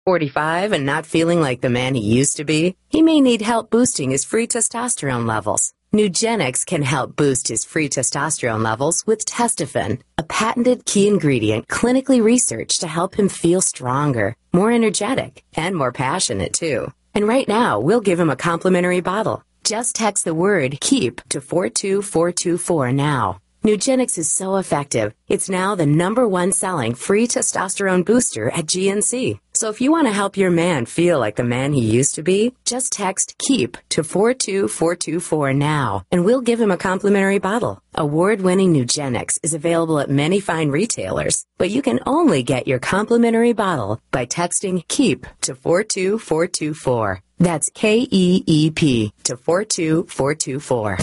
45 and not feeling like the man he used to be? He may need help boosting his free testosterone levels. Nugenix can help boost his free testosterone levels with Testofen, a patented key ingredient clinically researched to help him feel stronger, more energetic, and more passionate, too. And right now, we'll give him a complimentary bottle. Just text the word KEEP to 42424 now. Nugenix is so effective, it's now the #1 selling free testosterone booster at GNC. So if you want to help your man feel like the man he used to be, just text KEEP to 42424 now, and we'll give him a complimentary bottle. Award-winning Nugenix is available at many fine retailers, but you can only get your complimentary bottle by texting KEEP to 42424. That's KEEP to 42424.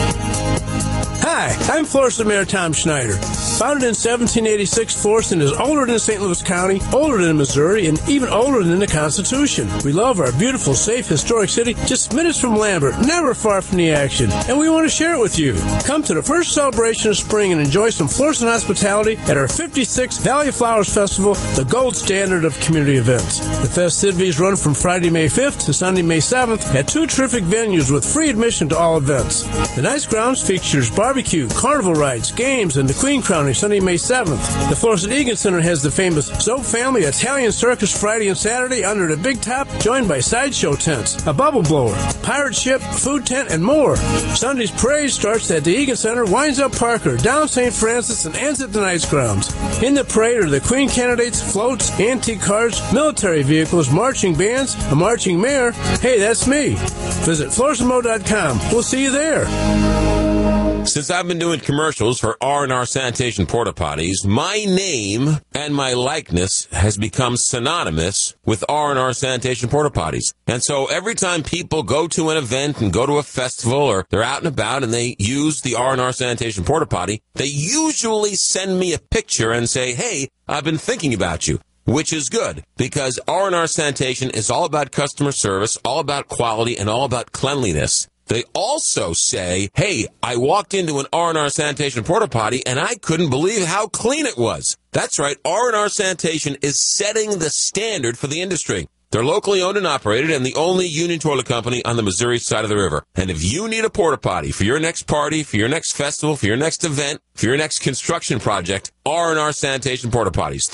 Hi, I'm Florissant Mayor Tom Schneider. Founded in 1786, Florissant is older than St. Louis County, older than Missouri, and even older than the Constitution. We love our beautiful, safe, historic city just minutes from Lambert, never far from the action, and we want to share it with you. Come to the first celebration of spring and enjoy some Florissant hospitality at our 56th Valley of Flowers Festival, the gold standard of community events. The festivities run from Friday, May 5th to Sunday, May 7th at 2 terrific venues with free admission to all events. The Nice Grounds features barbecue, carnival rides, games, and the Queen Crowning Sunday, May 7th. The Florissant Egan Center has the famous Zoe Family Italian Circus Friday and Saturday under the big top, joined by sideshow tents, a bubble blower, pirate ship, food tent, and more. Sunday's parade starts at the Egan Center, winds up Parker, down St. Francis, and ends at the Nice Grounds. In the parade are the Queen candidates, floats, antique cars, military vehicles, marching bands, a marching mayor. Hey, that's me. Visit FlorissantMo.com. We'll see you there. Since I've been doing commercials for R&R Sanitation Porta Potties, my name and my likeness has become synonymous with R&R Sanitation Porta Potties. And so every time people go to an event and go to a festival or they're out and about and they use the R&R Sanitation Porta Potty, they usually send me a picture and say, hey, I've been thinking about you. Which is good, because R&R Sanitation is all about customer service, all about quality, and all about cleanliness. They also say, hey, I walked into an R&R Sanitation Porta Potty, and I couldn't believe how clean it was. That's right, R&R Sanitation is setting the standard for the industry. They're locally owned and operated and the only union toilet company on the Missouri side of the river. And if you need a porta potty for your next party, for your next festival, for your next event, for your next construction project, R&R Sanitation Porta Potties.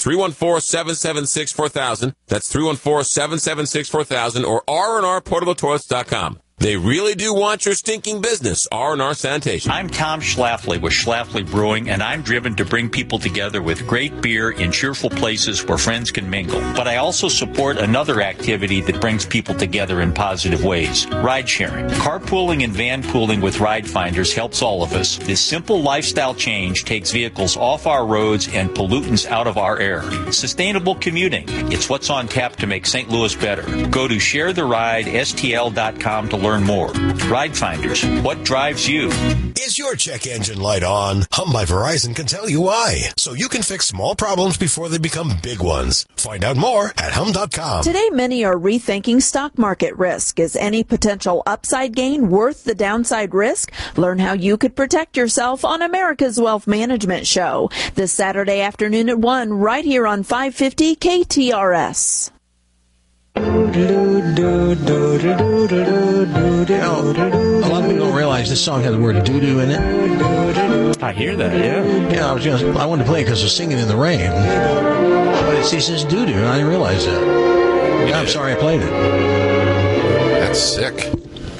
314-776-4000. That's 314-776-4000 or rnrportabletoilets.com. They really do want your stinking business, R&R Sanitation. I'm Tom Schlafly with Schlafly Brewing, and I'm driven to bring people together with great beer in cheerful places where friends can mingle. But I also support another activity that brings people together in positive ways, ride sharing. Carpooling and van pooling with Ride Finders helps all of us. This simple lifestyle change takes vehicles off our roads and pollutants out of our air. Sustainable commuting. It's what's on tap to make St. Louis better. Go to sharetheridestl.com to learn more. Ride Finders, what drives you? Is your check engine light on? Hum by Verizon can tell you why, so you can fix small problems before they become big ones. Find out more at hum.com. Today, many are rethinking stock market risk. Is any potential upside gain worth the downside risk? Learn how you could protect yourself on America's Wealth Management Show this Saturday afternoon at 1, right here on 550 KTRS. A lot of people don't realize this song has the word doo-doo in it. I hear that, yeah. Yeah, I wanted to play it because it's Singing in the Rain. But it says doo-doo, and I didn't realize that. Yeah, I'm sorry I played it. That's sick.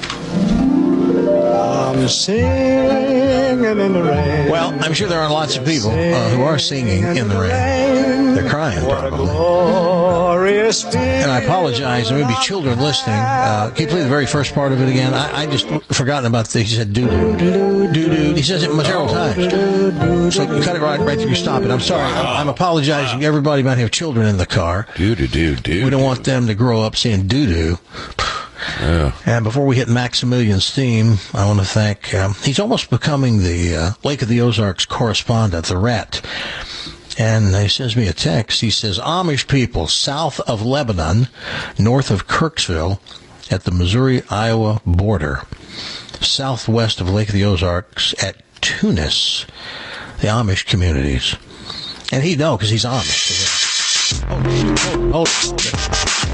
I'm singing in the rain. Well, I'm sure there are lots of people who are singing in the rain. They're crying, probably. And I apologize. There may be children listening. Can you play the very first part of it again? I just forgotten about the, he said doo-doo. Doo-doo. He says it several times. So cut it right through you. Stop it. I'm sorry. I'm apologizing. Everybody might have children in the car. Doo-doo-doo-doo. We don't want them to grow up saying doo-doo. Yeah. And before we hit Maximilian's theme, I want to thank, he's almost becoming the Lake of the Ozarks correspondent, the Rat. And he sends me a text. He says, Amish people south of Lebanon, north of Kirksville, at the Missouri-Iowa border, southwest of Lake of the Ozarks at Tunis, the Amish communities. And he'd know because he's Amish. Oh, shoot. Hold on.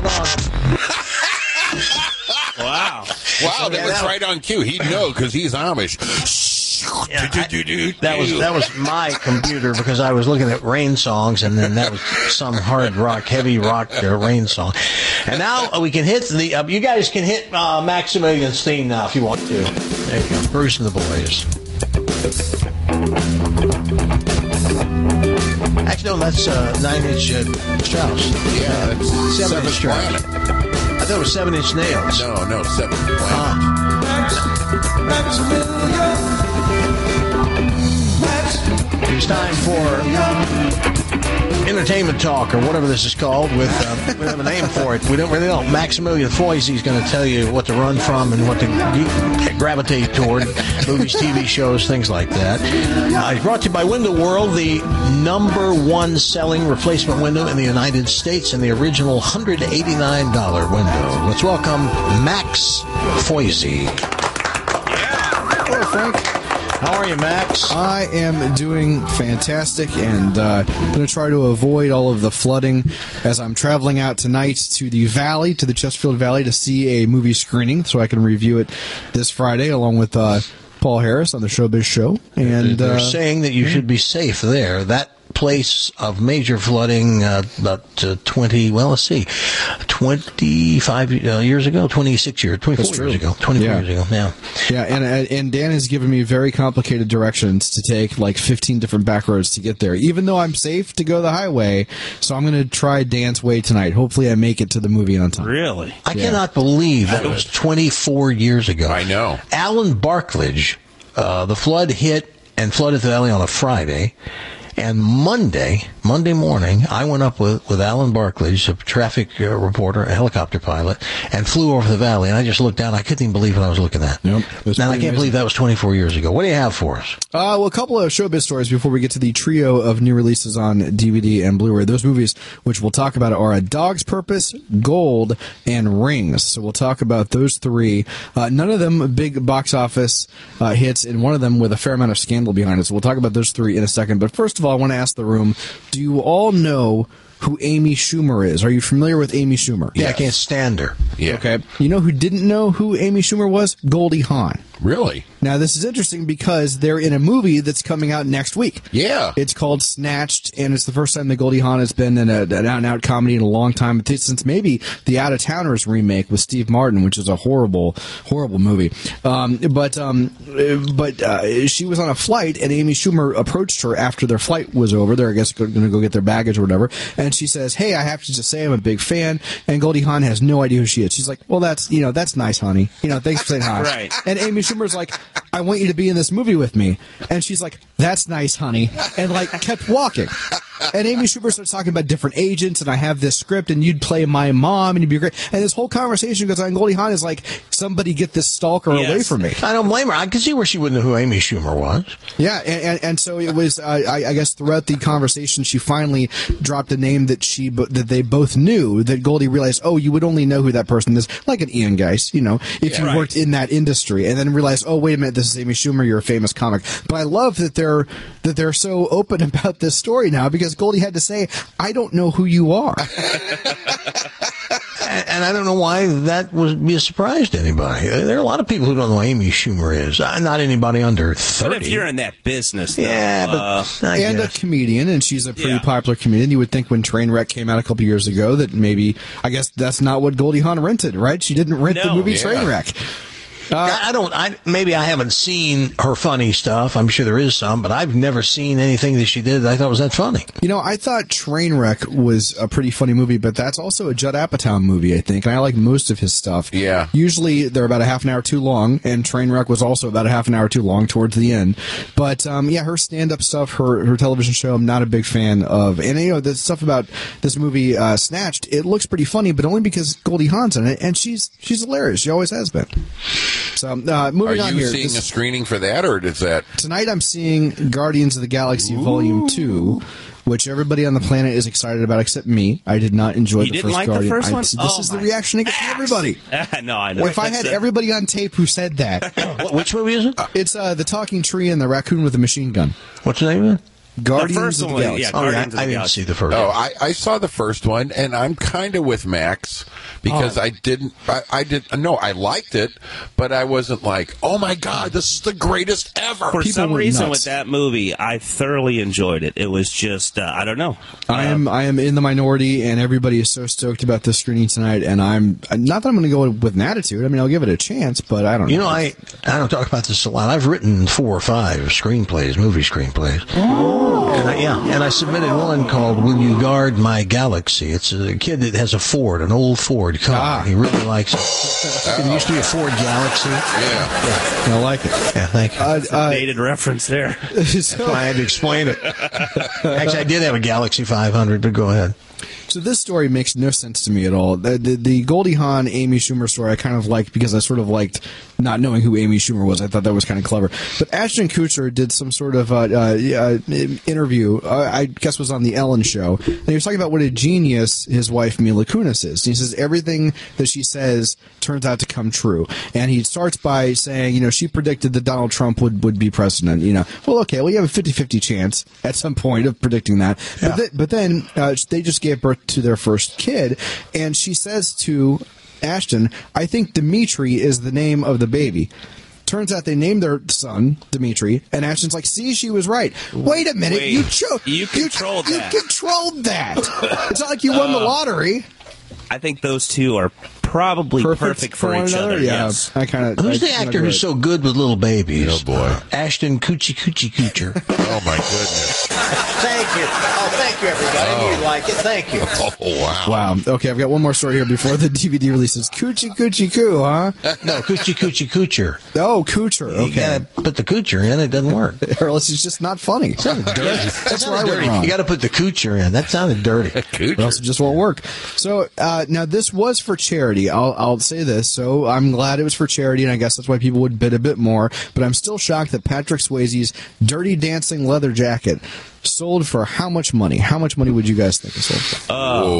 Wow, that was right on cue. He'd know because he's Amish. That was my computer because I was looking at rain songs, and then that was some hard rock, heavy rock rain song. And now we can hit the. You guys can hit Maximilian's theme now if you want to. There you go, Bruce and the Boys. Actually, no, that's 9 Inch Strauss. Yeah, that's 7 Inch Strauss. Planet. I thought it was 7 Inch Nails. No, 7 Planet. It's time for entertainment talk, or whatever this is called. With we have a name for it. We don't really know. Maximilian Foisey is going to tell you what to run from and what to gravitate toward. Movies, TV shows, things like that. It's brought to you by Window World, the #1 selling replacement window in the United States, and the original $189 window. Let's welcome Max Foisey. Hello, Frank. How are you, Max? I am doing fantastic, and I'm going to try to avoid all of the flooding as I'm traveling out tonight to the Valley, to the Chesterfield Valley, to see a movie screening, so I can review it this Friday along with Paul Harris on the Showbiz Show. And they're saying that you should be safe there. That place of major flooding about 25 years ago, 26 years, 24 years ago, 24 years ago, yeah. Yeah, and Dan has given me very complicated directions to take, like 15 different back roads to get there, even though I'm safe to go the highway, so I'm going to try Dan's way tonight. Hopefully I make it to the movie on time. Really? I cannot believe that was 24 years ago. I know. Alan Barkledge, the flood hit and flooded the valley on a Friday. And Monday morning, I went up with Alan Barkledge, a traffic reporter, a helicopter pilot, and flew over the valley. And I just looked down. I couldn't even believe what I was looking at. Yep, now, I can't believe that was 24 years ago. What do you have for us? Well, a couple of showbiz stories before we get to the trio of new releases on DVD and Blu-ray. Those movies, which we'll talk about, are A Dog's Purpose, Gold, and Rings. So we'll talk about those three. None of them big box office hits, and one of them with a fair amount of scandal behind it. So we'll talk about those three in a second. But first of all, I want to ask the room, do you all know who Amy Schumer is? Are you familiar with Amy Schumer? Yeah, I can't stand her. Yeah. Okay. You know who didn't know who Amy Schumer was? Goldie Hawn. Really? Now, this is interesting because they're in a movie that's coming out next week. Yeah. It's called Snatched, and it's the first time that Goldie Hawn has been in an out-and-out comedy in a long time, since maybe the Out-of-Towners remake with Steve Martin, which is a horrible, horrible movie. But she was on a flight, and Amy Schumer approached her after their flight was over. They're, I guess, going to go get their baggage or whatever. And she says, "Hey, I have to just say I'm a big fan." And Goldie Hawn has no idea who she is. She's like, "Well, that's nice, honey. Thanks for saying hi." Right. And Amy Schumer's like, "I want you to be in this movie with me." And she's like, "That's nice, honey." And kept walking. And Amy Schumer starts talking about different agents, and I have this script, and you'd play my mom, and you'd be great. And this whole conversation goes on. Goldie Hawn is like, "Somebody get this stalker away from me." I don't blame her. I can see where she wouldn't know who Amy Schumer was. Yeah, and so it was. I guess throughout the conversation, she finally dropped a name that they both knew. That Goldie realized, oh, you would only know who that person is, like an Ian Geist, if you worked in that industry, and then realized, oh, wait a minute, this is Amy Schumer. You're a famous comic. But I love that they're so open about this story now, because Goldie had to say, "I don't know who you are." And I don't know why that would be a surprise to anybody. There are a lot of people who don't know who Amy Schumer is. Not anybody under 30. But if you're in that business, though, and a comedian, and she's a pretty popular comedian. You would think when Trainwreck came out a couple years ago that maybe, I guess that's not what Goldie Hawn rented, right? She didn't rent the movie Trainwreck. Maybe I haven't seen her funny stuff. I'm sure there is some, but I've never seen anything that she did that I thought was that funny. I thought Trainwreck was a pretty funny movie, but that's also a Judd Apatow movie, I think, and I like most of his stuff. Yeah. Usually they're about a half an hour too long, and Trainwreck was also about a half an hour too long towards the end. But, her stand-up stuff, her television show, I'm not a big fan of. And, the stuff about this movie, Snatched, it looks pretty funny, but only because Goldie Hawn's in it, and she's hilarious. She always has been. So, moving on here. Are you seeing a screening for that, or is that... Tonight I'm seeing Guardians of the Galaxy Volume 2, which everybody on the planet is excited about except me. I did not enjoy the first Guardian. The first one? This is the reaction I get from everybody. No, I know. If I had everybody on tape who said that. Which movie is it? It's The Talking Tree and the Raccoon with a Machine Gun. What's the name of it? Guardians of the Galaxy. Yeah, Oh, Guardians of I the didn't Galaxy. see the first Oh, one. I saw the first one, and I'm kind of with Max because I liked it, but I wasn't like, oh my God, this is the greatest ever. For some went reason, nuts. with that movie, I thoroughly enjoyed it. It was just, I don't know. I am in the minority, and everybody is so stoked about this screening tonight. And I'm not that I'm going to go with an attitude. I mean, I'll give it a chance, but I don't know. You know, I don't talk about this a lot. I've written 4 or 5 screenplays, movie screenplays. And I submitted one called "Will You Guard My Galaxy?" It's a kid that has a Ford, an old Ford car. He really likes it. It used to be a Ford Galaxy. Yeah. I like it. Yeah, thank you. Dated reference there. That's why I had to explain it. Actually, I did have a Galaxy 500, but go ahead. So this story makes no sense to me at all. The Goldie Hawn, Amy Schumer story I kind of liked because I sort of liked not knowing who Amy Schumer was. I thought that was kind of clever. But Ashton Kutcher did some sort of interview, I guess was on the Ellen Show, and he was talking about what a genius his wife Mila Kunis is. And he says everything that she says turns out to come true. And he starts by saying, she predicted that Donald Trump would be president. Well, okay, well, you have a 50-50 chance at some point of predicting that. Yeah. But then they just gave birth to their first kid, and she says to Ashton, I think Dimitri is the name of the baby. Turns out they named their son Dimitri, and Ashton's like, see, she was right. Wait a minute, you controlled that. You controlled that. It's not like you won the lottery. I think those two are probably perfect for each other. Yeah, yes. Who's the actor who's so good with little babies? Oh boy, Ashton Kutcher. Oh my goodness. Thank you. Oh, thank you, everybody. I knew you'd like it. Thank you. Oh wow. Wow. Okay, I've got one more story here before the DVD releases. Coochie Coo, huh? No, Coocher. Oh, Coocher. Okay. You gotta put the Coocher in. It doesn't work. Or else it's just not funny. It sounded dirty. That's where I went wrong. You got to put the Coocher in. That sounded dirty. Or else it just won't work. So now this was for charity. I'll say this. So I'm glad it was for charity, and I guess that's why people would bid a bit more. But I'm still shocked that Patrick Swayze's Dirty Dancing leather jacket sold for how much money? How much money would you guys think it sold for?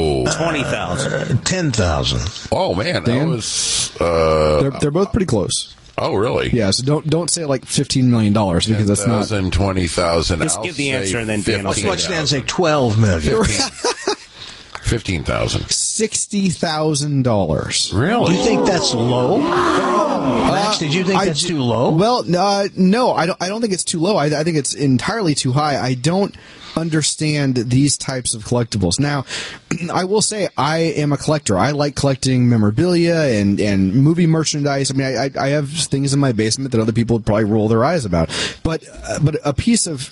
$20,000. $10,000. Oh man, Dan? that was. They're both pretty close. Oh really? Yeah. So don't say like $15 million because that's not. 20,000. Just give the answer and then Dan will What's much Dan say? $12 million. 15,000. $60,000. Really? Do you think that's low? Max, did you think that's too low? Well, no, I don't think it's too low. I think it's entirely too high. I don't understand these types of collectibles. Now, I will say I am a collector. I like collecting memorabilia and movie merchandise. I mean, I have things in my basement that other people would probably roll their eyes about. But a piece of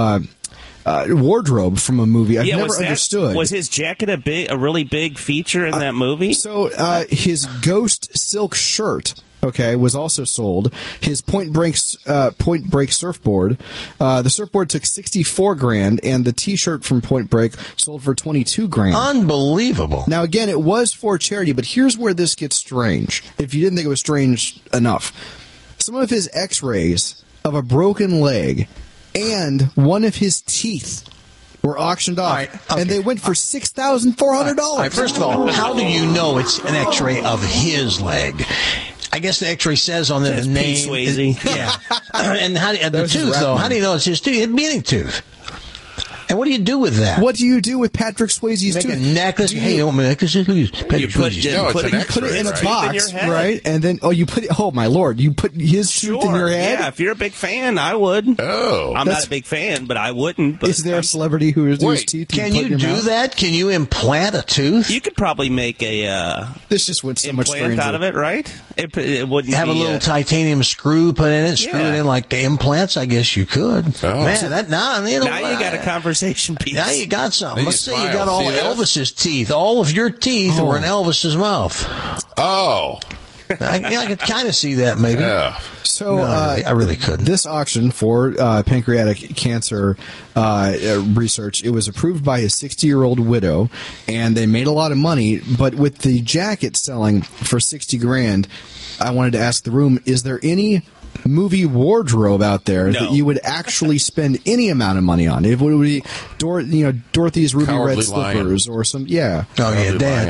wardrobe from a movie I've never understood. Was his jacket a really big feature in that movie? So his ghost silk shirt, was also sold. His Point Break surfboard. The surfboard took $64,000, and the T-shirt from Point Break sold for $22,000. Unbelievable. Now, again, it was for charity, but here's where this gets strange. If you didn't think it was strange enough, some of his X-rays of a broken leg and one of his teeth were auctioned off, and they went for $6,400. First of all, how do you know it's an X-ray of his leg? I guess the X-ray says on the name. Pete Swayze. Yeah. And the tooth, though, how do you know it's his tooth? It's meaning tooth. And what do you do with that? What do you do with Patrick Swayze's Make tooth? a necklace? Hey, you want my necklace? You put it in a box, head. right? And then, you put it, oh my lord, you put his tooth in your head? Yeah, if you're a big fan, I would. Oh. I'm not a big fan, but I wouldn't. But is there a celebrity who is his teeth? Can you do that? Can you implant a tooth? You could probably make a this just went so much implant stranger. out of it, right? It wouldn't have be a little titanium screw put in it, screw it in like the implants. I guess you could. Oh. Man, now you got a conversation piece. Now you got something. Let's say you smile. got all Elvis's teeth. All of your teeth were in Elvis's mouth. Oh. I could kind of see that, maybe. Yeah. So I really couldn't. This auction for pancreatic cancer research, it was approved by his 60-year-old widow, and they made a lot of money. But with the jacket selling for $60,000, I wanted to ask the room: is there any movie wardrobe out there that you would actually spend any amount of money on? It would be Dorothy's ruby Cowardly red slippers or some Dan.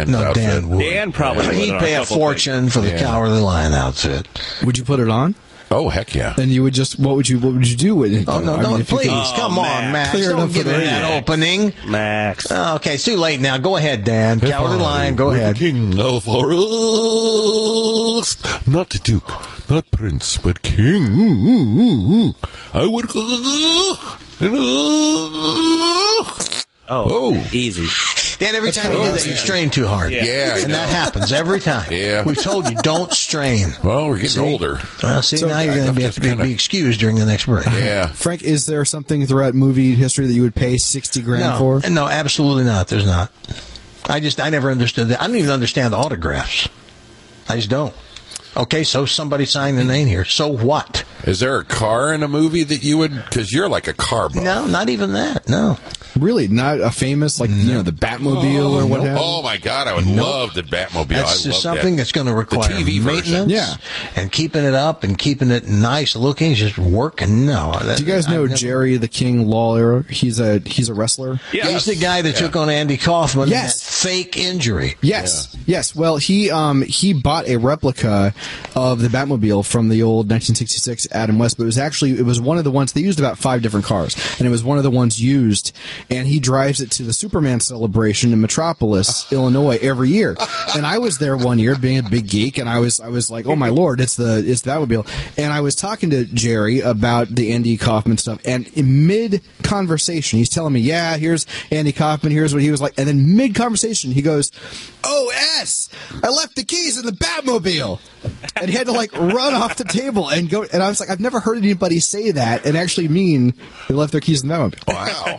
Dan would. Dan probably would. He'd pay a fortune for the Cowardly Lion outfit. Would you put it on? Oh, heck yeah. And you would just, what would you do with it? Oh, no, please. Come on, Max. Don't give it that opening. Max. Okay, it's too late now. Go ahead, Dan. Cowardly Lion, go ahead. King of Forest. Not Duke, not Prince, but King. I would... Oh, easy. Dan, every time you do that, you strain too hard. Yeah, and that happens every time. Yeah. We told you, don't strain. Well, we're getting older. Well, see, now you're going to have to be excused during the next break. Yeah. Frank, is there something throughout movie history that you would pay $60,000 for? No, absolutely not. There's not. I never understood that. I don't even understand autographs. I just don't. Okay, so somebody signed the name here. So what? Is there a car in a movie that you would... Because you're like a car buff. No, not even that. No. Really? Not a famous, the Batmobile or what have you? Oh, my God. I would love the Batmobile. That's just something that's going to require maintenance and keeping it up and keeping it nice looking. Just working. No. Do you guys know Jerry the King Lawler? He's a wrestler. Yes. He's the guy that took on Andy Kaufman. Yes. That fake injury. Yes. Yeah. Yes. Well, he bought a replica of the Batmobile from the old 1966 Adam West, but it was one of the ones, they used about 5 different cars, and it was one of the ones used, and he drives it to the Superman celebration in Metropolis, Illinois, every year. And I was there one year being a big geek, and I was like, oh my Lord, it's the Batmobile. And I was talking to Jerry about the Andy Kaufman stuff, and in mid-conversation, he's telling me, yeah, here's Andy Kaufman, here's what he was like, and then mid-conversation, he goes, oh, S, I left the keys in the Batmobile. And he had to run off the table and go. And I was like, I've never heard anybody say that and actually mean they left their keys in the Batmobile. Wow.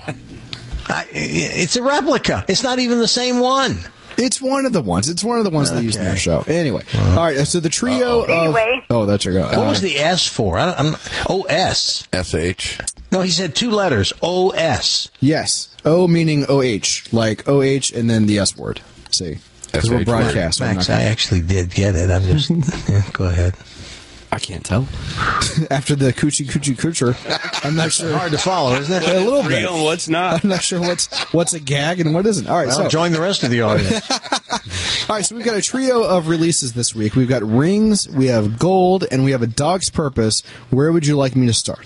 It's a replica. It's not even the same one. It's one of the ones. It's one of the ones they used in their show. Anyway, all right. So the trio of. Oh, that's your go. What was the S for? OS. SH. No, he said 2 letters. OS. Yes. O meaning OH, like OH, and then the S word. See. Because we're broadcast. Max, I actually did get it. I'm just... go ahead. I can't tell. After the coochie coocher, I'm not sure. Hard to follow, isn't it? A little bit. Real, what's not? I'm not sure what's a gag and what isn't. All right, so join the rest of the audience. All right, so we've got a trio of releases this week. We've got Rings, we have Gold, and we have A Dog's Purpose. Where would you like me to start?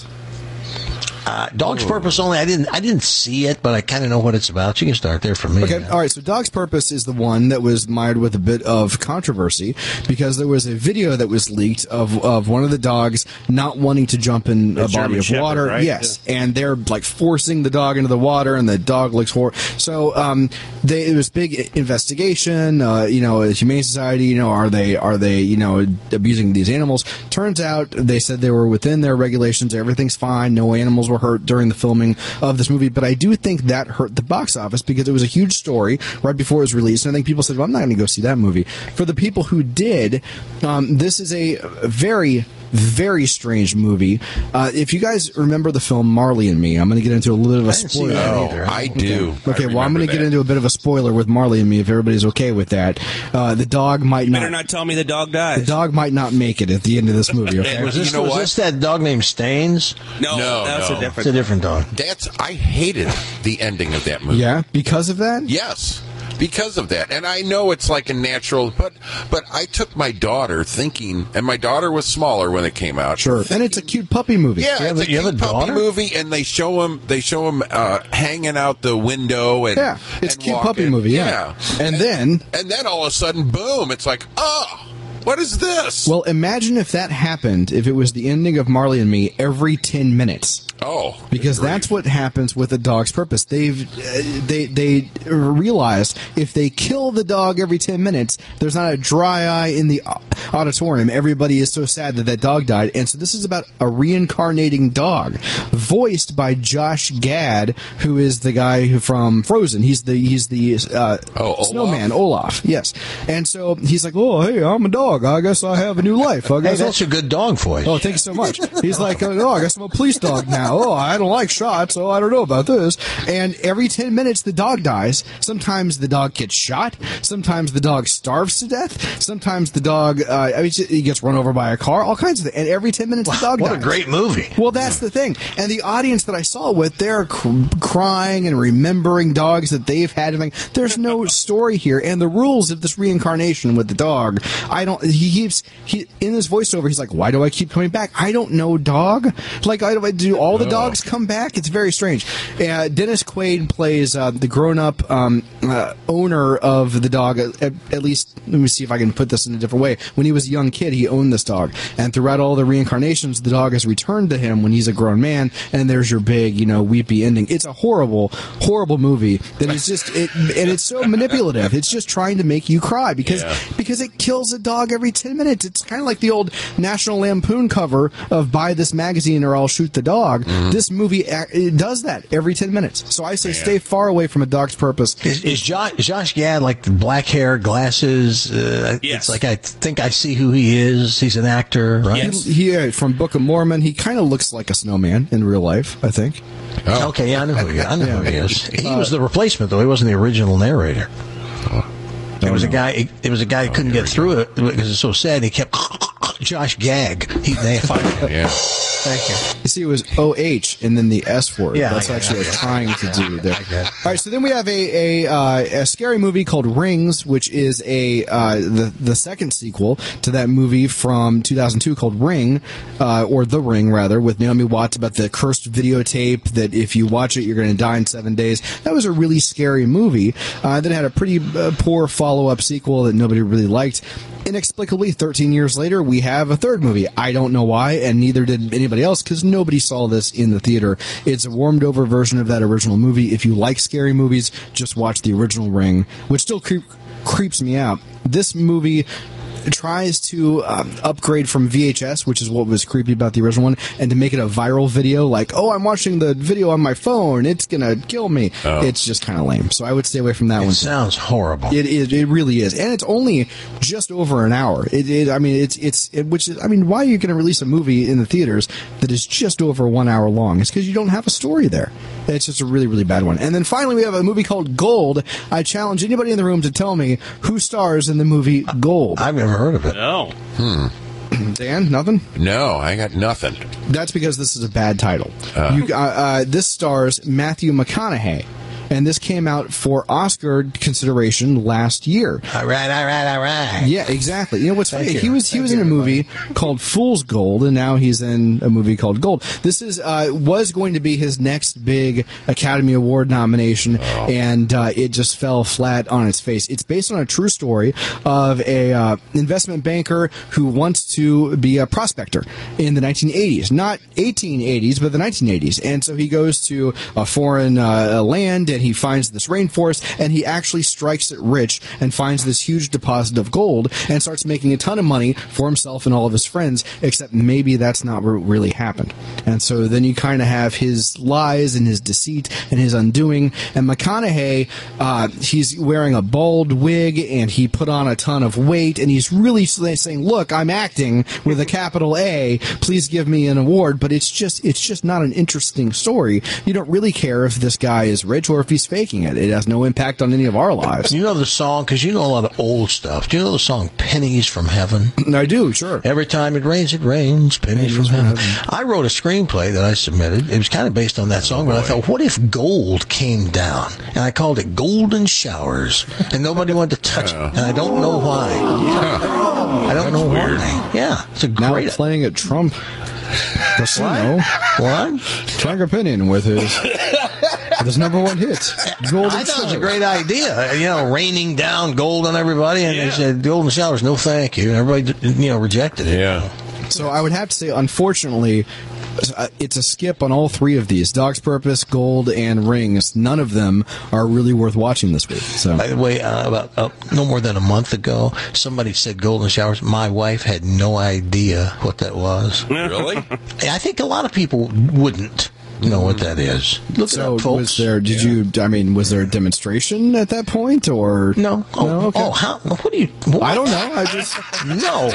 Dog's Purpose only. I didn't see it, but I kind of know what it's about. You can start there for me. Okay, all right. So Dog's Purpose is the one that was mired with a bit of controversy because there was a video that was leaked of one of the dogs not wanting to jump in a body of water. Right? Yes, and they're forcing the dog into the water, and the dog looks horrible. So it was big investigation. Humane Society. Are they abusing these animals? Turns out they said they were within their regulations. Everything's fine. No animals were hurt during the filming of this movie, but I do think that hurt the box office because it was a huge story right before it was released, and I think people said, well, I'm not going to go see that movie. For the people who did, this is a very, very strange movie. If you guys remember the film Marley and Me, I'm going to get into a little bit of a spoiler. I do. Okay, well, I'm going to get into a bit of a spoiler with Marley and Me if everybody's okay with that. The dog might not... You better not tell me the dog dies. The dog might not make it at the end of this movie, okay? Was this that dog named Staines? No, that's a different... It's a different dog. I hated the ending of that movie. Yeah? Because of that? Yes. Because of that. And I know it's like a natural, but I took my daughter thinking, and my daughter was smaller when it came out. Sure. And it's a cute puppy movie. Yeah, it's a cute puppy movie, and they show him hanging out the window. And, yeah, it's a cute walking. Puppy movie, yeah. And then all of a sudden, boom, it's like, oh, what is this? Well, imagine if that happened, if it was the ending of Marley and Me every 10 minutes. Oh, because that's what happens with A Dog's Purpose. They realized if they kill the dog every 10 minutes, there's not a dry eye in the auditorium. Everybody is so sad that dog died, and so this is about a reincarnating dog, voiced by Josh Gad, who is the guy from Frozen. He's the snowman Olaf. Yes, and so he's like, oh hey, I'm a dog. I guess I have a new life. Hey, that's a good dog voice. Oh, thank you so much. He's like, oh, I guess I'm a police dog now. Oh, I don't like shots, so I don't know about this. And every 10 minutes, the dog dies. Sometimes the dog gets shot. Sometimes the dog starves to death. Sometimes the dog he gets run over by a car, all kinds of things. And every 10 minutes, the dog dies. What a great movie. Well, that's the thing. And the audience that I saw with, they're crying and remembering dogs that they've had. There's no story here. And the rules of this reincarnation with the dog, he in his voiceover, he's like, why do I keep coming back? I don't know, dog. Like, do all the dogs come back? It's very strange. Dennis Quaid plays the grown-up owner of the dog. At least, let me see if I can put this in a different way. When he was a young kid, he owned this dog. And throughout all the reincarnations, the dog has returned to him when he's a grown man. And there's your big, weepy ending. It's a horrible, horrible movie that is just, and it's so manipulative. It's just trying to make you cry because it kills a dog every 10 minutes. It's kind of like the old National Lampoon cover of buy this magazine or I'll shoot the dog. Mm-hmm. This movie it does that every 10 minutes. So I say stay far away from A Dog's Purpose. Is Josh Gad like the black hair, glasses? Yes. It's like I think I see who he is. He's an actor, right? Yes. He from Book of Mormon. He kind of looks like a snowman in real life, I think. Oh. Okay, yeah, I know who he is. He was the replacement, though. He wasn't the original narrator. It was a guy. It was a guy who couldn't get through it because it's so sad. He kept Josh Gag. They fired him. Yeah. Thank you. You see, it was OH and then the S word. Yeah, that's actually what I'm trying to do there. All right, so then we have a scary movie called Rings, which is the second sequel to that movie from 2002 called Ring, or The Ring rather, with Naomi Watts about the cursed videotape that if you watch it you're going to die in 7 days. That was a really scary movie that had a pretty poor follow-up sequel that nobody really liked. Inexplicably, 13 years later, we have a third movie. I don't know why, and neither did anybody else, because nobody saw this in the theater. It's a warmed-over version of that original movie. If you like scary movies, just watch the original Ring, which still creeps me out. This movie tries to upgrade from VHS, which is what was creepy about the original one, and to make it a viral video, like, oh, I'm watching the video on my phone, it's gonna kill me. It's just kind of lame. So I would stay away from that one. It sounds horrible. It really is, and it's only just over an hour. Why are you going to release a movie in the theaters that is just over 1 hour long? It's because you don't have a story there. It's just a really, really bad one. And then finally, we have a movie called Gold. I challenge anybody in the room to tell me who stars in the movie Gold. I've never heard of it. No. Dan, nothing? No, I got nothing. That's because this is a bad title. This stars Matthew McConaughey. And this came out for Oscar consideration last year. All right. Yeah, exactly. You know what's funny? He was in a movie called Fool's Gold, and now he's in a movie called Gold. This was going to be his next big Academy Award nomination, and it just fell flat on its face. It's based on a true story of a investment banker who wants to be a prospector in the 1980s, not 1880s, but the 1980s. And so he goes to a foreign land. And he finds this rainforest, and he actually strikes it rich and finds this huge deposit of gold and starts making a ton of money for himself and all of his friends, except maybe that's not what really happened. And so then you kind of have his lies and his deceit and his undoing. And McConaughey, he's wearing a bald wig, and he put on a ton of weight, and he's really saying, look, I'm acting with a capital A, please give me an award. But it's just not an interesting story. You don't really care if this guy is rich or if he's faking it. It has no impact on any of our lives. You know the song, because you know a lot of old stuff. Do you know the song Pennies from Heaven? I do, sure. Every time it rains, pennies from heaven. I wrote a screenplay that I submitted. It was kind of based on that song, but I thought, what if gold came down? And I called it Golden Showers, and nobody wanted to touch it. And I don't know why. I don't know why. Yeah, it's a great... Now playing at Trump Casino. What? Frank Opinion with his number one hit, Golden I thought Showers. it was a great idea. Raining down gold on everybody, and they said, Golden Showers, no thank you. And everybody, rejected it. Yeah. So I would have to say, unfortunately, it's a skip on all three of these: Dog's Purpose, Gold, and Rings. None of them are really worth watching this week. So, by the way, about no more than a month ago, somebody said Golden Showers. My wife had no idea what that was. Really? I think a lot of people wouldn't know what that is. Look it up, folks. Was there a demonstration at that point, or no? Okay. How? What do you? What? I don't know. I just no.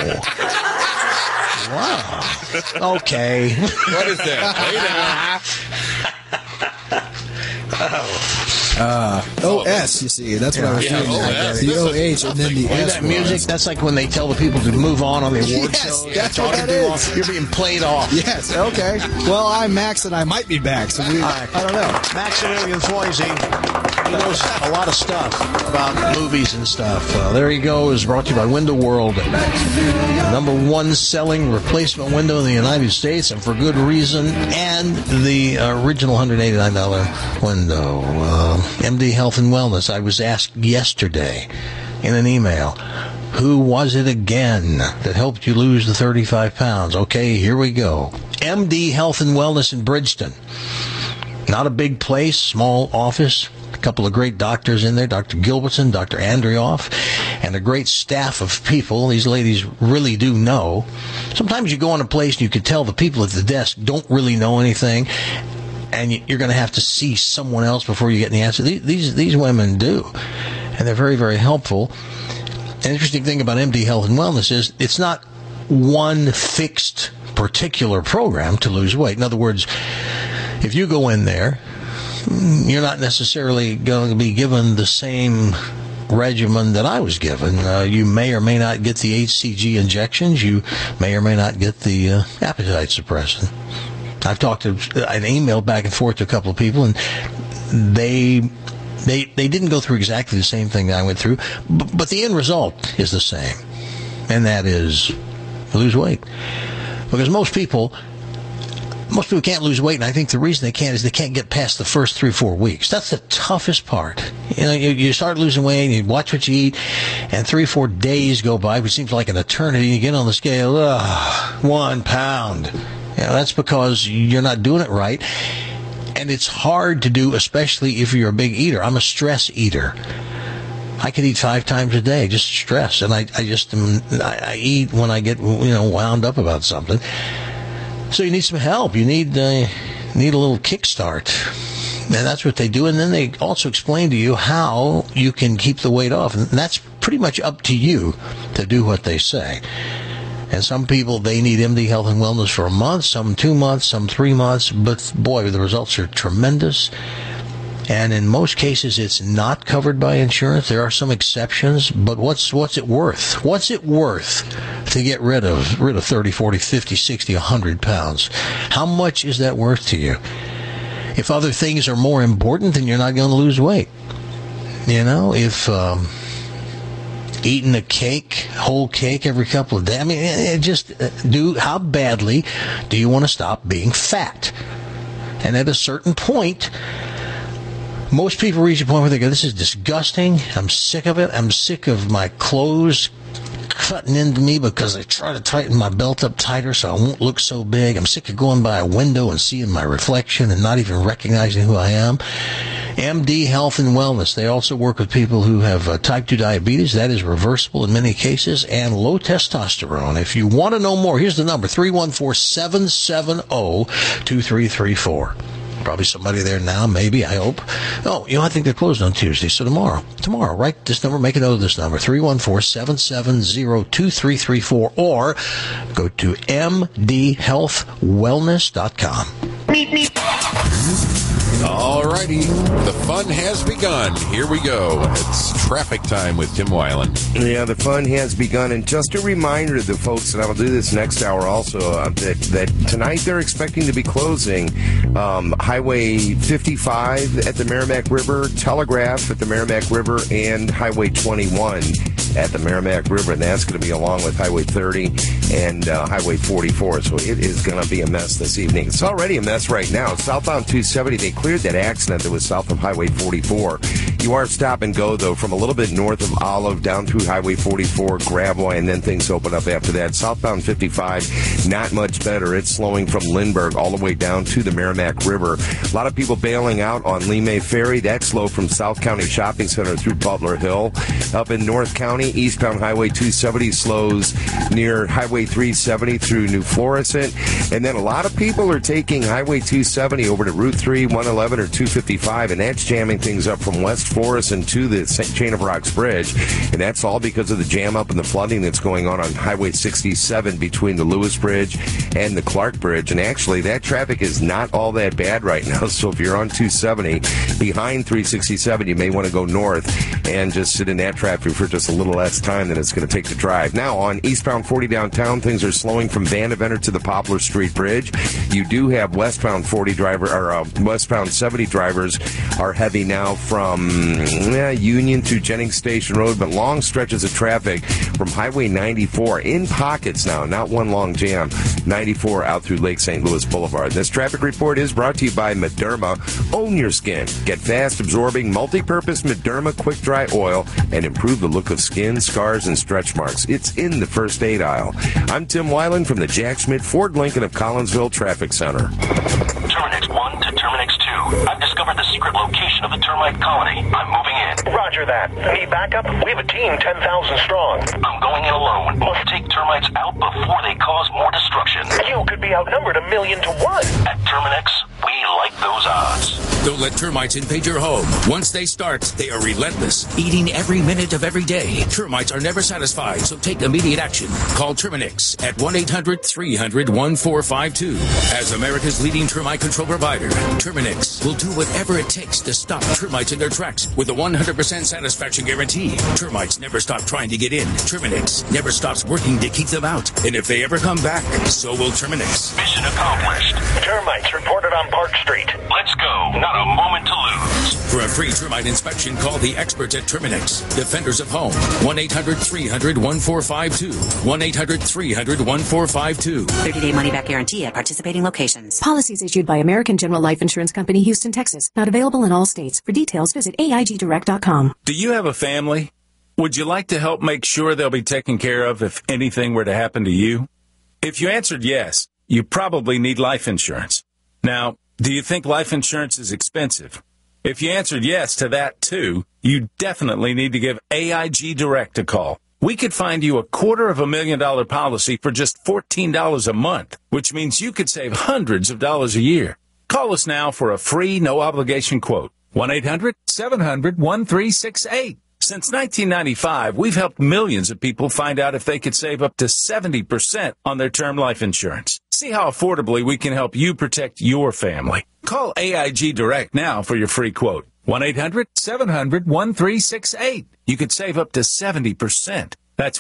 Wow. Okay. What is that? Wait a minute. OS, you see. That's what I was doing. The OH and then the S. That music, that's like when they tell the people to move on the award show. That's what that is. You're being played off. Yes, okay. Well, I'm Max, and I might be back, so I don't know. Maximilian Foisey. He knows a lot of stuff about movies and stuff. There he goes, brought to you by Window World. Number one selling replacement window in the United States, and for good reason, and the original $189 window. MD Health and Wellness. I was asked yesterday in an email, who was it again that helped you lose the 35 pounds? Okay, here we go. MD Health and Wellness in Bridgeton. Not a big place, small office. A couple of great doctors in there, Dr. Gilbertson, Dr. Andrioff, and a great staff of people. These ladies really do know. Sometimes you go in a place and you can tell the people at the desk don't really know anything, and you're going to have to see someone else before you get the answer. These women do, and they're very, very helpful. An interesting thing about MD Health and Wellness is it's not one fixed particular program to lose weight. In other words, if you go in there, you're not necessarily going to be given the same regimen that I was given. You may or may not get the HCG injections. You may or may not get the appetite suppressant. I've talked to an email back and forth to a couple of people, and they didn't go through exactly the same thing that I went through, but the end result is the same, and that is lose weight. Because most people can't lose weight, and I think the reason they can't is they can't get past the first 3-4 weeks. That's the toughest part. You know, you start losing weight, and you watch what you eat, and 3-4 days go by, which seems like an eternity. You get on the scale, 1 pound. You know, that's because you're not doing it right, and it's hard to do, especially if you're a big eater. I'm a stress eater. I could eat 5 times a day, just stress, and I eat when I get wound up about something. So you need some help. You need a little kickstart, and that's what they do. And then they also explain to you how you can keep the weight off, and that's pretty much up to you to do what they say. And some people, they need MD Health and Wellness for a month, some 2 months, some 3 months, but boy, the results are tremendous. And in most cases, it's not covered by insurance. There are some exceptions, but what's it worth? What's it worth to get rid of 30, 40, 50, 60, 100 pounds? How much is that worth to you? If other things are more important, then you're not going to lose weight. You know, if eating a cake, whole cake every couple of days, I mean, how badly do you want to stop being fat? And at a certain point, most people reach a point where they go, this is disgusting. I'm sick of it. I'm sick of my clothes cutting into me because I try to tighten my belt up tighter so I won't look so big. I'm sick of going by a window and seeing my reflection and not even recognizing who I am. MD Health and Wellness. They also work with people who have type 2 diabetes. That is reversible in many cases, and low testosterone. If you want to know more, here's the number, 314-770-2334. Probably somebody there now, maybe, I hope. Oh, I think they're closed on Tuesday, so tomorrow, write this number, make a note of this number, 314-770-2334, or go to mdhealthwellness.com. All righty. The fun has begun. Here we go. It's traffic time with Tim Weiland. Yeah, the fun has begun. And just a reminder to the folks, and I'll do this next hour also, that tonight they're expecting to be closing Highway 55 at the Merrimack River, Telegraph at the Merrimack River, and Highway 21 at the Merrimack River. And that's going to be along with Highway 30 and Highway 44. So it is going to be a mess this evening. It's already a mess right now. Southbound 270, they cleared that accident that was south of Highway 44. You are stop and go, though, from a little bit north of Olive down through Highway 44, Gravois, and then things open up after that. Southbound 55, not much better. It's slowing from Lindbergh all the way down to the Merrimack River. A lot of people bailing out on Lee May Ferry. That's slow from South County Shopping Center through Butler Hill. Up in North County, eastbound Highway 270 slows near Highway 370 through New Florissant. And then a lot of people are taking Highway 270 over to Route 3, 111, or 255, and that's jamming things up from West Florissant to the Chain of Rocks Bridge. And that's all because of the jam up and the flooding that's going on Highway 67 between the Lewis Bridge and the Clark Bridge. And actually, that traffic is not all that bad right now. So if you're on 270, behind 367, you may want to go north and just sit in that traffic for just a little less time than it's going to take to drive. Now, on eastbound 40 downtown, things are slowing from Vandeventer to the Poplar Street Bridge. You do have westbound 70 drivers are heavy now from Union to Jennings Station Road, but long stretches of traffic from Highway 94 in pockets now, not one long jam. 94 out through Lake St. Louis Boulevard. This traffic report is brought to you by Mederma. Own your skin. Get fast absorbing multi-purpose Mederma Quick Dry Oil and improve the look of skin, scars, and stretch marks. It's in the first aid aisle. I'm Tim Weiland from the Jack Schmidt Ford Lincoln of Collinsville Traffic Center. Terminix 1 to Terminix 2. I've discovered the secret location of the termite colony. I'm moving in. Roger that. Need backup? We have a team 10,000 strong. I'm going in alone. Must take termites out before they cause more destruction. You could be outnumbered 1,000,000 to 1. At Terminix, we like those odds. Don't let termites invade your home. Once they start, they are relentless, eating every minute of every day. Termites are never satisfied, so take immediate action. Call Terminix at 1-800-300-1452. As America's leading termite control provider, Terminix will do whatever it takes to stop termites in their tracks with a 100% satisfaction guarantee. Termites never stop trying to get in. Terminix never stops working to keep them out. And if they ever come back, so will Terminix. Mission accomplished. Termites reported on Park Street. Let's go. Not a moment to lose. For a free termite inspection, call the experts at Terminix, Defenders of Home. 1-800-300-1452. 1-800-300-1452. 30-day money-back guarantee at participating locations. Policies issued by American General Life Insurance Company, Houston, Texas. Not available in all states. For details, visit AIGdirect.com. Do you have a family? Would you like to help make sure they'll be taken care of if anything were to happen to you? If you answered yes, you probably need life insurance. Now, do you think life insurance is expensive? If you answered yes to that too, you definitely need to give AIG Direct a call. We could find you a $250,000 policy for just $14 a month, which means you could save hundreds of dollars a year. Call us now for a free, no-obligation quote. 1-800-700-1368. Since 1995, we've helped millions of people find out if they could save up to 70% on their term life insurance. See how affordably we can help you protect your family. Call AIG Direct now for your free quote. 1-800-700-1368. You could save up to 70%. That's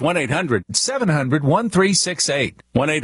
1-800-700-1368.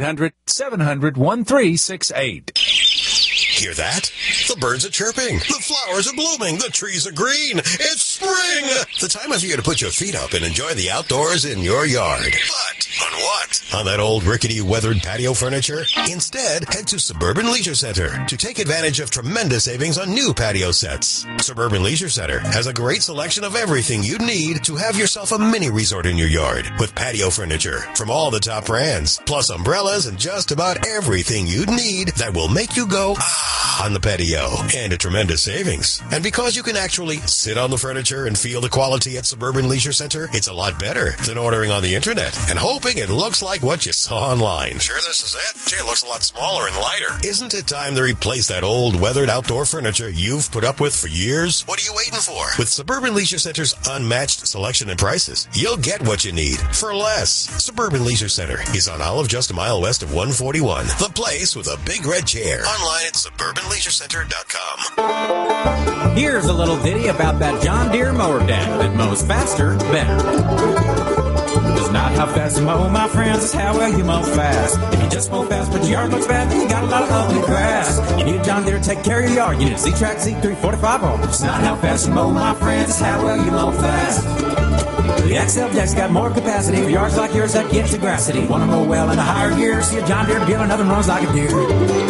1-800-700-1368. Hear that? The birds are chirping. The flowers are blooming. The trees are green. It's spring! The time of year to put your feet up and enjoy the outdoors in your yard. But on what? On that old rickety weathered patio furniture? Instead, head to Suburban Leisure Center to take advantage of tremendous savings on new patio sets. Suburban Leisure Center has a great selection of everything you need to have yourself a mini resort in your yard with patio furniture from all the top brands, plus umbrellas and just about everything you'd need that will make you go on the patio, and a tremendous savings. And because you can actually sit on the furniture and feel the quality at Suburban Leisure Center, it's a lot better than ordering on the internet and hoping it looks like what you saw online. Sure this is it? Gee, it looks a lot smaller and lighter. Isn't it time to replace that old weathered outdoor furniture you've put up with for years? What are you waiting for? With Suburban Leisure Center's unmatched selection and prices, you'll get what you need for less. Suburban Leisure Center is on Olive, just a mile west of 141. The place with a big red chair. Online at SuburbanLeisureCenter.com. Here's a little ditty about that John Deere mower dad that mows faster, better. It's not how fast you mow, my friends, it's how well you mow fast. If you just mow fast but your yard looks bad, then you got a lot of ugly grass. You need a John Deere to take care of your yard. You need a Z-Track Z3 45 It's not how fast you mow, my friends, it's how well you mow fast. The XL Deck's got more capacity for yards like yours that get to grassity. Want to mow well in a higher gear? See a John Deere dealer, nothing runs like a deer.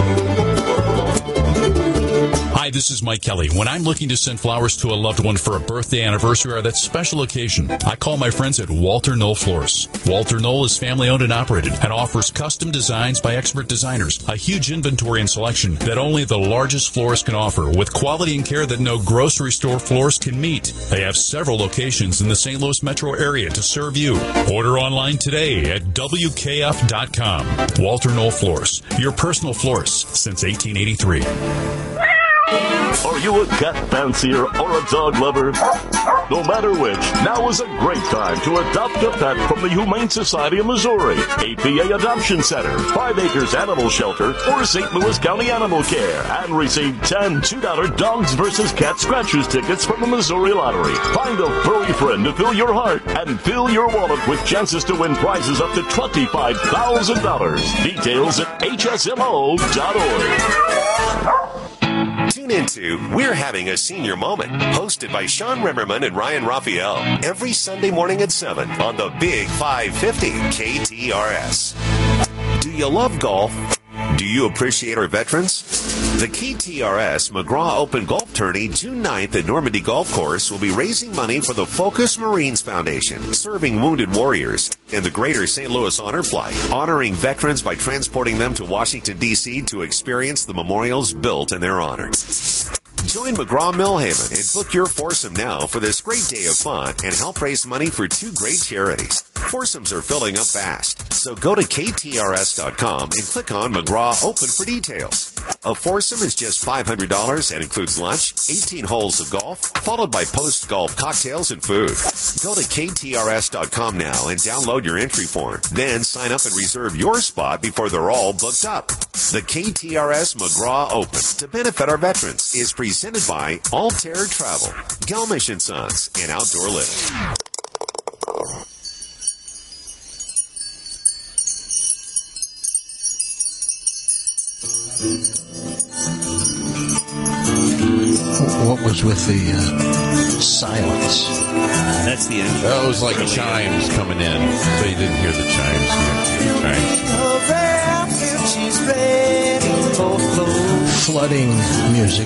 Hi, this is Mike Kelly. When I'm looking to send flowers to a loved one for a birthday, anniversary, or that special occasion, I call my friends at Walter Knoll Florists. Walter Knoll is family-owned and operated and offers custom designs by expert designers, a huge inventory and selection that only the largest florist can offer, with quality and care that no grocery store florist can meet. They have several locations in the St. Louis metro area to serve you. Order online today at WKF.com. Walter Knoll Florists, your personal florist since 1883. Are you a cat fancier or a dog lover? No matter which, now is a great time to adopt a pet from the Humane Society of Missouri, APA Adoption Center, 5 Acres Animal Shelter, or St. Louis County Animal Care, and receive 10 $2 Dogs vs. Cat Scratchers tickets from the Missouri Lottery. Find a furry friend to fill your heart and fill your wallet with chances to win prizes up to $25,000. Details at hsmo.org. Tune into We're Having a Senior Moment, hosted by Sean Rimmerman and Ryan Raphael, every Sunday morning at 7 on the Big 550 KTRS. Do you love golf? Do you appreciate our veterans? The KTRS McGraw Open Golf Tourney, June 9th at Normandy Golf Course, will be raising money for the Focus Marines Foundation, serving wounded warriors, and the Greater St. Louis Honor Flight, honoring veterans by transporting them to Washington, D.C. to experience the memorials built in their honor. Join McGraw Millhaven and book your foursome now for this great day of fun and help raise money for 2 great charities. Foursomes are filling up fast, so go to KTRS.com and click on McGraw Open for details. A foursome is just $500 and includes lunch, 18 holes of golf, followed by post-golf cocktails and food. Go to KTRS.com now and download your entry form. Then sign up and reserve your spot before they're all booked up. The KTRS McGraw Open, to benefit our veterans, is presented by Altair Travel, Gelmish & Sons, and Outdoor Living. What was with the silence? That's the end. That was like chimes coming in. So you didn't hear the chimes. Flooding music.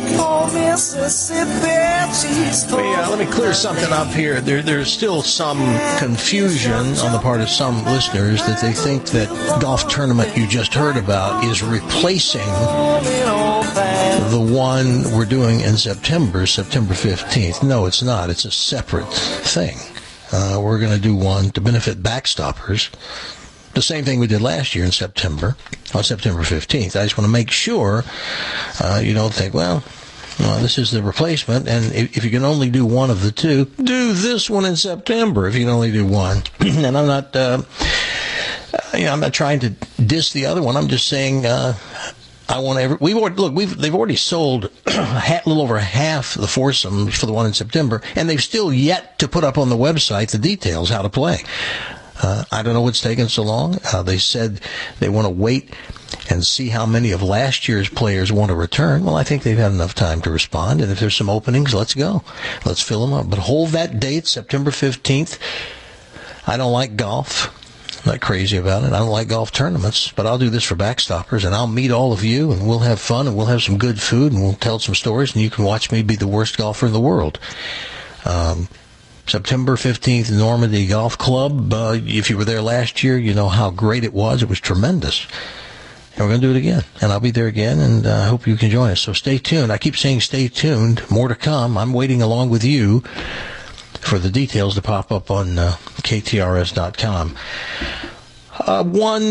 Let me clear something up here. There's still some confusion on the part of some listeners that they think that golf tournament you just heard about is replacing the one we're doing in September 15th. No, it's not. It's a separate thing. We're going to do one to benefit backstoppers. The same thing we did last year in September, on September 15th. I just want to make sure you don't think, well, this is the replacement, and if you can only do one of the two, do this one in September if you can only do one. And I'm not, I'm not trying to diss the other one. I'm just saying I want they've already sold a little over half the foursomes for the one in September, and they've still yet to put up on the website the details how to play. I don't know what's taking so long. They said they want to wait and see how many of last year's players want to return. Well, I think they've had enough time to respond, and if there's some openings, let's go. Let's fill them up. But hold that date, September 15th. I don't like golf. I'm not crazy about it. I don't like golf tournaments, but I'll do this for backstoppers, and I'll meet all of you, and we'll have fun, and we'll have some good food, and we'll tell some stories, and you can watch me be the worst golfer in the world. September 15th, Normandy Golf Club. If you were there last year, you know how great it was. It was tremendous. And we're going to do it again. And I'll be there again, and I hope you can join us. So stay tuned. I keep saying stay tuned. More to come. I'm waiting along with you for the details to pop up on KTRS.com. A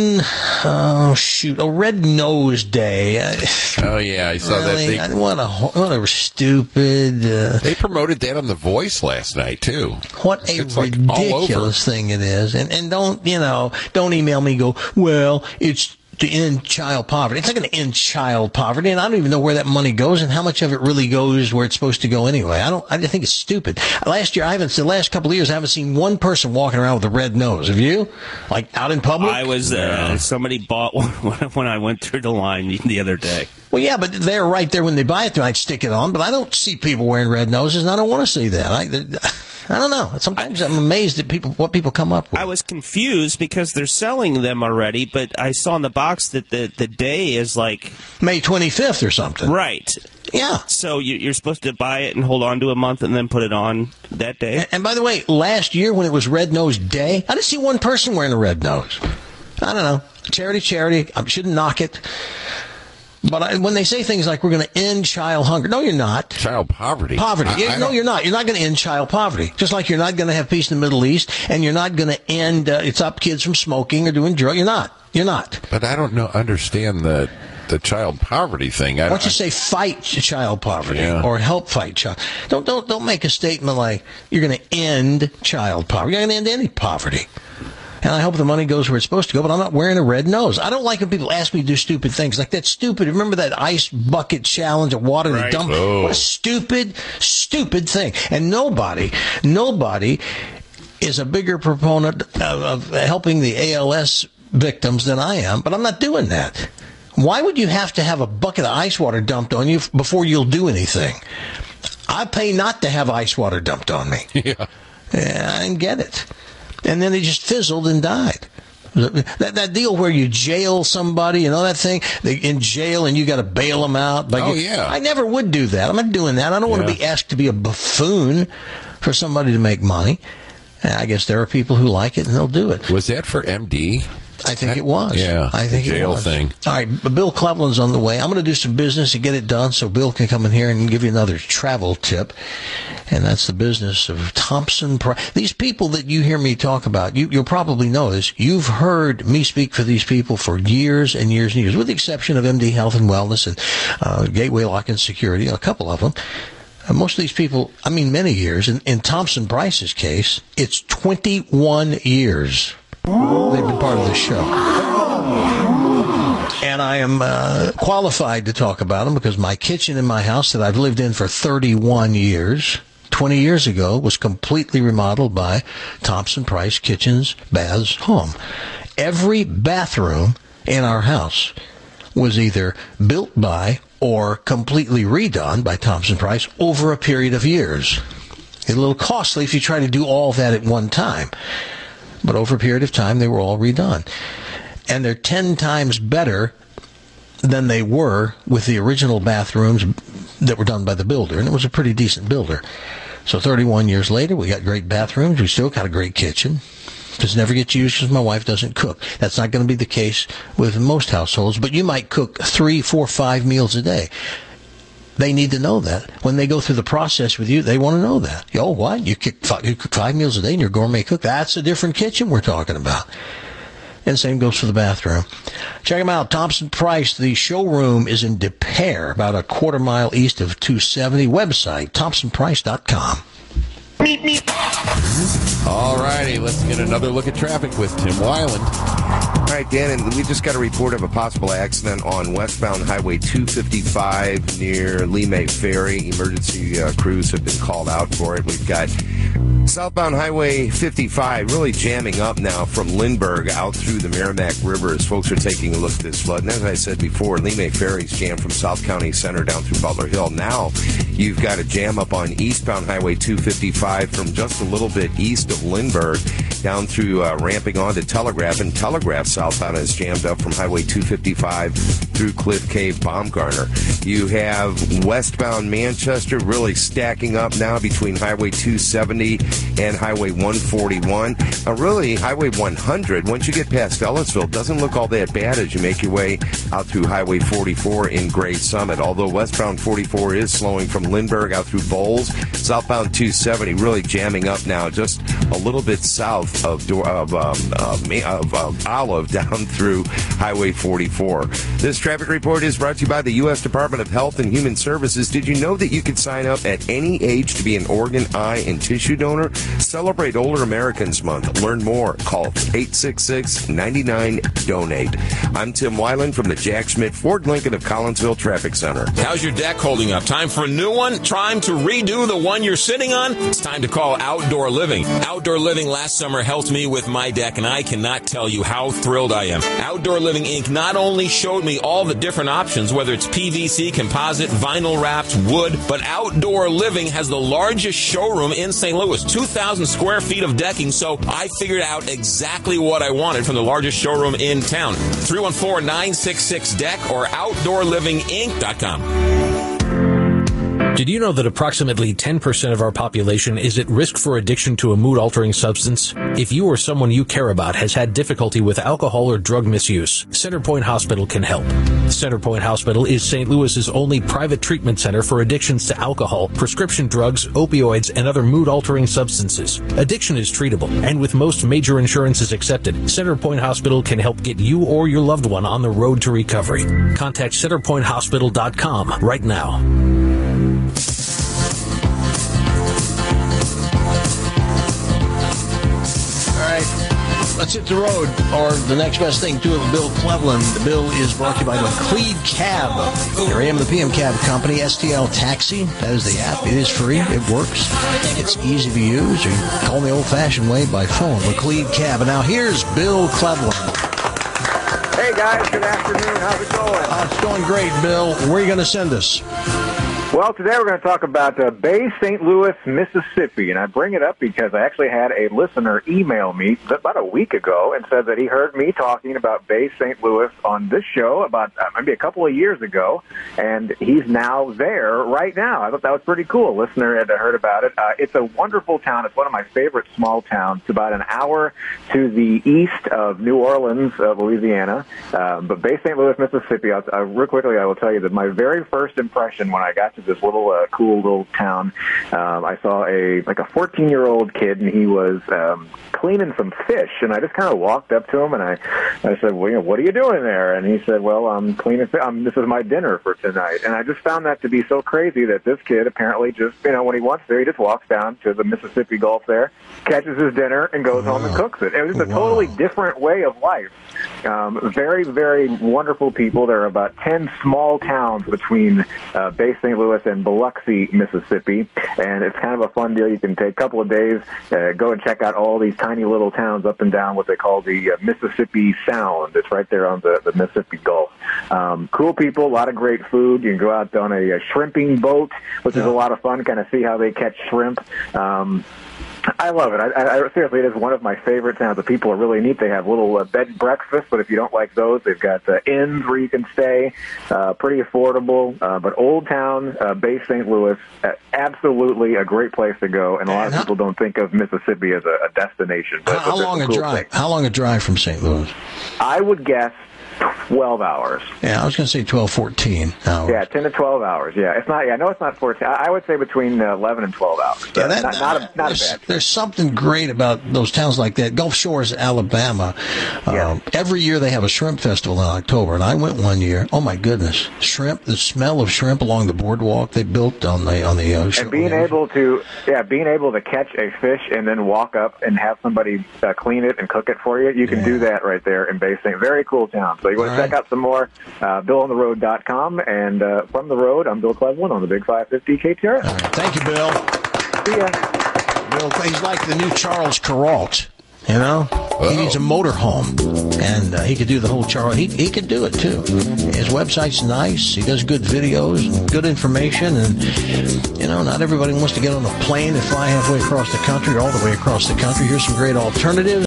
Red Nose Day. Oh yeah, I saw really? that. What a stupid. They promoted that on The Voice last night too. What a ridiculous thing it is, and don't email me. And go, well, it's to end child poverty. It's not going to end child poverty, and I don't even know where that money goes and how much of it really goes where it's supposed to go anyway. I just think it's stupid. The last couple of years, I haven't seen one person walking around with a red nose. Have you? Like out in public? I was somebody bought one when I went through the line the other day. Well, yeah, but they're right there when they buy it. I'd stick it on, but I don't see people wearing red noses, and I don't want to see that. I don't know. Sometimes I'm amazed at what people come up with. I was confused because they're selling them already, but I saw in the box that the day is like May 25th or something. Right. Yeah. So you're supposed to buy it and hold on to a month and then put it on that day. And by the way, last year when it was Red Nose Day, I didn't see one person wearing a red nose. I don't know. Charity. I shouldn't knock it. But when they say things like we're going to end child hunger, no, you're not. Child poverty. No, you're not. You're not going to end child poverty. Just like you're not going to have peace in the Middle East, and you're not going to end stop kids from smoking or doing drugs. You're not. But I don't understand the the child poverty thing. Why don't you say fight child poverty or help fight child? Don't make a statement like you're going to end child poverty. You're not going to end any poverty. And I hope the money goes where it's supposed to go, but I'm not wearing a red nose. I don't like when people ask me to do stupid things. Like that stupid, remember that ice bucket challenge of water to dump? What a stupid thing. And nobody is a bigger proponent of helping the ALS victims than I am, but I'm not doing that. Why would you have to have a bucket of ice water dumped on you before you'll do anything? I pay not to have ice water dumped on me. Yeah, I didn't get it. And then they just fizzled and died. That deal where you jail somebody, that thing, they in jail and you got to bail them out. I never would do that. I'm not doing that. I don't want to be asked to be a buffoon for somebody to make money. I guess there are people who like it and they'll do it. Was that for MD? I think it was. Yeah, I think the jail it was. thing. All right, Bill Cleveland's on the way. I'm going to do some business and get it done so Bill can come in here and give you another travel tip. And that's the business of Thompson Price. These people that you hear me talk about, you'll probably know this. You've heard me speak for these people for years and years and years, with the exception of MD Health and Wellness and Gateway Lock and Security, a couple of them. Most of these people, many years. In Thompson Price's case, it's 21 years. They've been part of the show. And I am qualified to talk about them because my kitchen in my house that I've lived in for 31 years, 20 years ago, was completely remodeled by Thompson Price Kitchens, Baths, Home. Every bathroom in our house was either built by or completely redone by Thompson Price over a period of years. It's a little costly if you try to do all that at one time. But over a period of time, they were all redone. And they're 10 times better than they were with the original bathrooms that were done by the builder. And it was a pretty decent builder. So 31 years later, we got great bathrooms. We still got a great kitchen. Just never gets used because my wife doesn't cook. That's not going to be the case with most households. But you might cook 3, 4, 5 meals a day. They need to know that. When they go through the process with you, they want to know that. Oh, what? You cook 5 meals a day in your gourmet cook? That's a different kitchen we're talking about. And same goes for the bathroom. Check them out. Thompson Price. The showroom is in Des Peres, about a quarter mile east of 270. Website, thompsonprice.com. All righty, let's get another look at traffic with Tim Weiland. All right, Dan, and we just got a report of a possible accident on westbound Highway 255 near Lee May Ferry. Emergency crews have been called out for it. We've got southbound Highway 55 really jamming up now from Lindbergh out through the Merrimack River as folks are taking a look at this flood. And as I said before, Lee May Ferry's jammed from South County Center down through Butler Hill. Now you've got a jam up on eastbound Highway 255 from just a little bit east of Lindbergh down through ramping on to Telegraph. And Telegraph southbound is jammed up from Highway 255 through Cliff Cave, Baumgartner. You have westbound Manchester really stacking up now between Highway 270 and Highway 141. Really, Highway 100, once you get past Ellisville, doesn't look all that bad as you make your way out through Highway 44 in Gray Summit. Although westbound 44 is slowing from Lindbergh out through Bowles, southbound 270 really jamming up now just a little bit south of Olive down through Highway 44. This traffic report is brought to you by the U.S. Department of Health and Human Services. Did you know that you can sign up at any age to be an organ, eye, and tissue donor? Celebrate Older Americans Month. Learn more. Call 866-99-DONATE. I'm Tim Weiland from the Jack Schmidt Ford Lincoln of Collinsville Traffic Center. How's your deck holding up? Time for a new one? Time to redo the one you're sitting on? It's time to call Outdoor Living. Outdoor Living last summer helped me with my deck, and I cannot tell you how thrilled I am. Outdoor Living Inc. not only showed me all the different options, whether it's PVC, composite, vinyl wrapped, wood, but Outdoor Living has the largest showroom in St. Louis, 2,000 square feet of decking, so I figured out exactly what I wanted from the largest showroom in town. 314-966-DECK or OutdoorLivingInc.com. Did you know that approximately 10% of our population is at risk for addiction to a mood-altering substance? If you or someone you care about has had difficulty with alcohol or drug misuse, Centerpoint Hospital can help. Centerpoint Hospital is St. Louis's only private treatment center for addictions to alcohol, prescription drugs, opioids, and other mood-altering substances. Addiction is treatable, and with most major insurances accepted, Centerpoint Hospital can help get you or your loved one on the road to recovery. Contact CenterpointHospital.com right now. Let's hit the road, or the next best thing to it with Bill Cleveland. The bill is brought to you by McLeod Cab, your AM and the PM cab company. STL Taxi, that is the app. It is free. It works. It's easy to use. You can call me the old-fashioned way by phone. McLeod Cab. And now here's Bill Cleveland. Hey, guys. Good afternoon. How's it going? It's going great, Bill. Where are you going to send us? Well, today we're going to talk about Bay St. Louis, Mississippi, and I bring it up because I actually had a listener email me about a week ago and said that he heard me talking about Bay St. Louis on this show about maybe a couple of years ago, and he's now there right now. I thought that was pretty cool. A listener had heard about it. It's a wonderful town. It's one of my favorite small towns. It's about an hour to the east of New Orleans, Louisiana, but Bay St. Louis, Mississippi, real quickly I will tell you that my very first impression when I got to this little cool little town, I saw a 14-year-old kid, and he was cleaning some fish, and I just kind of walked up to him, and I said, well, what are you doing there? And he said, well, I'm cleaning fish. This is my dinner for tonight. And I just found that to be so crazy that this kid apparently just, when he wants to, he just walks down to the Mississippi Gulf there, catches his dinner, and goes home and cooks it. It was just a totally different way of life. Very, very wonderful people. There are about 10 small towns between Bay St. Louis and Biloxi, Mississippi, and it's kind of a fun deal. You can take a couple of days, go and check out all these tiny little towns up and down what they call the Mississippi Sound. It's right there on the Mississippi Gulf. Cool people, a lot of great food. You can go out on a shrimping boat, which is a lot of fun, kind of see how they catch shrimp. I love it. I seriously, it is one of my favorite towns. The people are really neat. They have little bed and breakfasts, but if you don't like those, they've got inns where you can stay, pretty affordable. But Old Town, Bay St. Louis, absolutely a great place to go. And a lot of people don't think of Mississippi as a destination. But how long a drive? How long a drive from St. Louis? I would guess 12 hours. Yeah, I was going to say 12, 14 hours. Yeah, 10 to 12 hours. Yeah, it's not. Yeah, no, it's not 14. I would say between 11 and 12 hours. So yeah, not a bad. There's something great about those towns like that. Gulf Shores, Alabama. Every year they have a shrimp festival in October, and I went one year. Oh my goodness, shrimp! The smell of shrimp along the boardwalk they built on the ocean. And being able to catch a fish and then walk up and have somebody clean it and cook it for you. You can do that right there in Bay St. Very cool town. So you want to check out some more, BillOnTheRoad.com. And from the road, I'm Bill Cleveland on the Big 550 KTRS. All right. Thank you, Bill. See ya. Bill, he's like the new Charles Kuralt. He needs a motorhome, and he could do the whole Charles. He could do it too. His website's nice. He does good videos, good information, and not everybody wants to get on a plane and fly halfway across the country or all the way across the country. Here's some great alternatives.